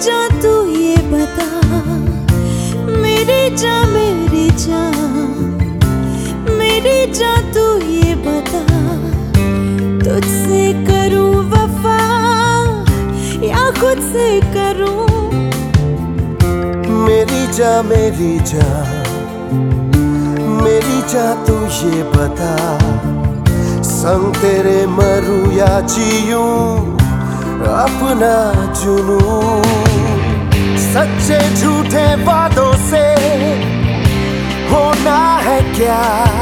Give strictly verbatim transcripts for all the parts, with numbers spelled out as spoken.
जा तू ये बता, मेरी जा मेरी जा, मेरी जा तू ये बता, तुझसे करूं वफा या खुद से करूं। मेरी जा मेरी जा, मेरी जा तू ये बता, संग तेरे मरूं या जीऊं अपना जुनूं। सच्चे झूठे वादों से होना है क्या,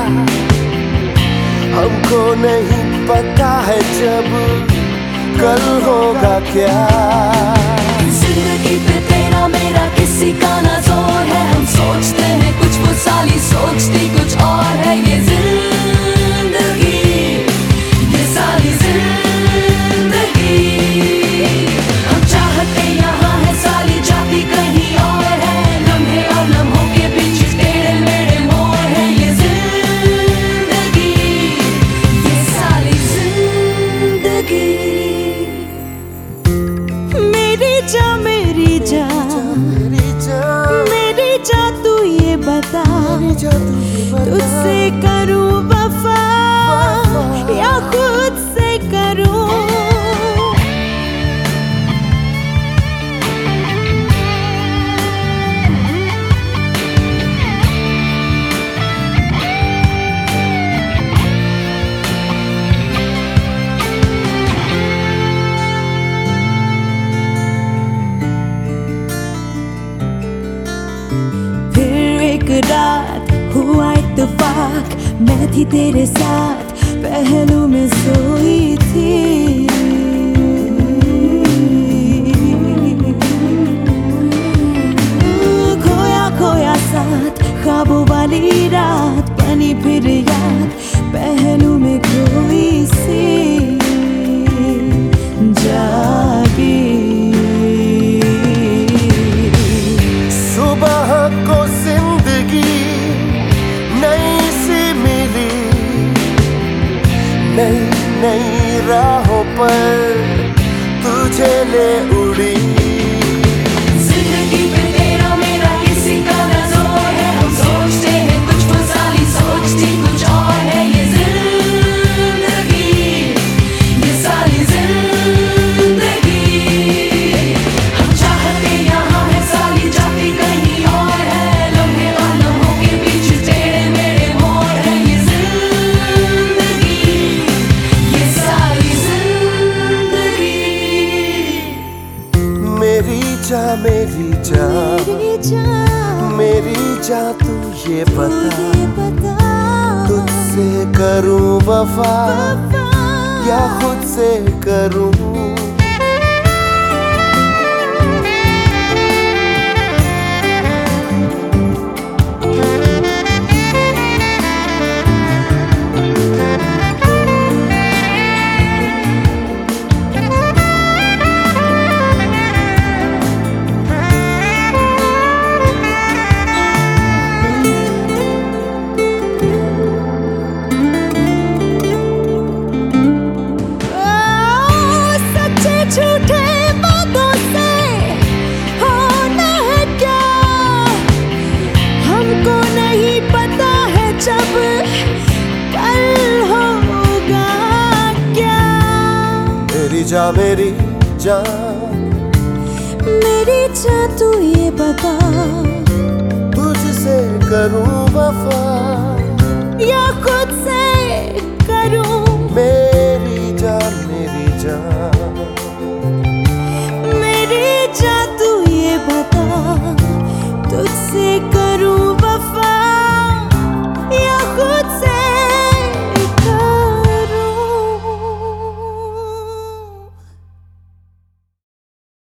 हमको नहीं पता है जब कल होगा क्या। जिंदगी पे तेरा मेरा किसी का ना जोर है, हम सोचते हैं कुछ वो साली सोचती कुछ और है। ये जिंदगी ये साली जिंदगी, हम चाहते यहाँ है साली जाती कहीं और है। लम्हे और लम्हों के बीच तेरे मेरे मोड़ है। ये जिंदगी ये साली जिंदगी, मेरी जा मेरी जा, मेरी जा तू ये बता, तुझसे करूं वफा या खुद से करूं। एक रात हुआ इत्तेफाक, मैं थी तेरे साथ पहलू में सोई थी। खोया खोया साथ ख्वाबों वाली रात, बनी फिर याद पहलू में खोई सी जागी। सुबह को जिंदगी नई सी मिली, नई नई राहों पर तुझे ले उड़ी। जिंदगी पे तेरा मेरा किसी का ना जोर है, हम सोचते हैं कुछ वो साली सोचती कुछ और है। ये जिंदगी ये साली जिंदगी, हम चाहते यहाँ है साली जाती कहीं और है। लम्हे और लम्हों के बीच तेरे मेरे मोड़ है। ये जिंदगी ये साली जिंदगी, मेरी जा मेरी जा, मेरी जा तू ये बता, तुझसे करूं वफा या खुद से करूं। मेरी जा मेरी जा, मेरी जा तू ये बता, तुझसे करूं वफा या खुद से करूं। मेरी जा मेरी जा, मेरी जा तू ये बता, तुझसे